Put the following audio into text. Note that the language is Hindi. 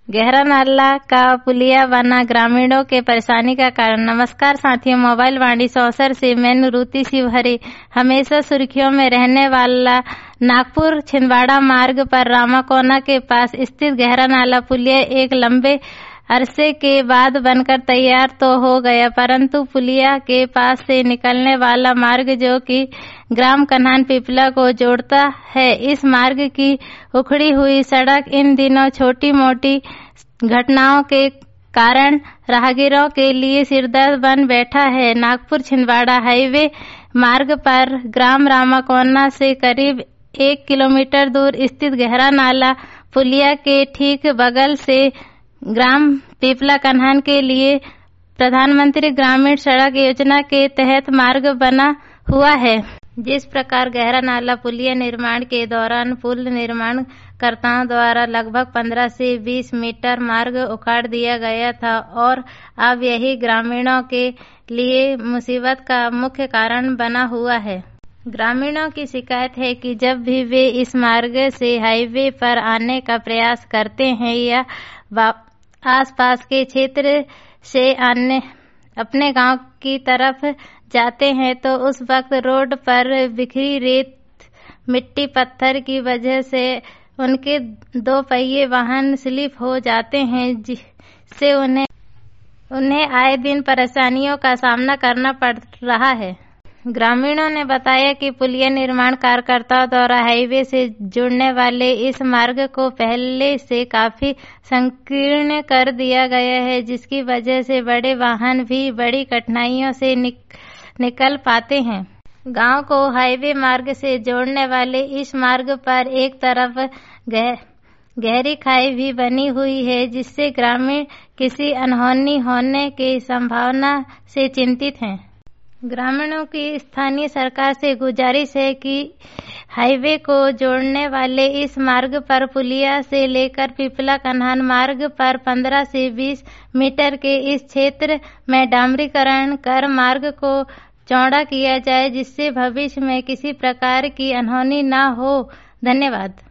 गहरा नाला का पुलिया बना ग्रामीणों के परेशानी का कारण। नमस्कार साथियों, मोबाइल वाणी सौसर से मैं नुरुति शिवहरे। हमेशा सुर्खियों में रहने वाला नागपुर छिंदवाड़ा मार्ग पर रामाकोना के पास स्थित गहरा नाला पुलिया एक लंबे अरसे के बाद बनकर तैयार तो हो गया, परंतु पुलिया के पास से निकलने वाला मार्ग जो कि ग्राम कन्हान पिपला को जोड़ता है, इस मार्ग की उखड़ी हुई सड़क इन दिनों छोटी मोटी घटनाओं के कारण राहगीरों के लिए सिरदर्द बन बैठा है। नागपुर छिंदवाड़ा हाईवे मार्ग पर ग्राम रामाकोना से करीब 1 किलोमीटर दूर स्थित गहरा नाला पुलिया के ठीक बगल से ग्राम पिपला कन्हान के लिए प्रधानमंत्री ग्रामीण सड़क योजना के तहत मार्ग बना हुआ है। जिस प्रकार गहरा नाला पुलिया निर्माण के दौरान पुल निर्माणकर्ताओं द्वारा लगभग 15 से 20 मीटर मार्ग उखाड़ दिया गया था और अब यही ग्रामीणों के लिए मुसीबत का मुख्य कारण बना हुआ है। ग्रामीणों की शिकायत है कि जब भी वे इस मार्ग से हाईवे पर आने का प्रयास करते हैं या आसपास के क्षेत्र से अपने गांव की तरफ जाते हैं तो उस वक्त रोड पर बिखरी रेत, मिट्टी, पत्थर की वजह से उनके 2 पहिए वाहन स्लिप हो जाते हैं, जिससे उन्हें आए दिन परेशानियों का सामना करना पड़ रहा है। ग्रामीणों ने बताया कि पुलिया निर्माण कार्यकर्ताओं द्वारा हाईवे से जुड़ने वाले इस मार्ग को पहले से काफी संकीर्ण कर दिया गया है, जिसकी वजह से बड़े वाहन भी बड़ी कठिनाइयों से निकल पाते हैं। गांव को हाईवे मार्ग से जोड़ने वाले इस मार्ग पर एक तरफ गहरी खाई भी बनी हुई है, जिससे ग्रामीण किसी अनहोनी होने की संभावना से चिंतित हैं। ग्रामीणों की स्थानीय सरकार से गुजारिश है कि हाईवे को जोड़ने वाले इस मार्ग पर पुलिया से लेकर पिपला कन्हान मार्ग पर 15 से 20 मीटर के इस क्षेत्र में डामरीकरण कर मार्ग को चौड़ा किया जाए, जिससे भविष्य में किसी प्रकार की अनहोनी न हो। धन्यवाद।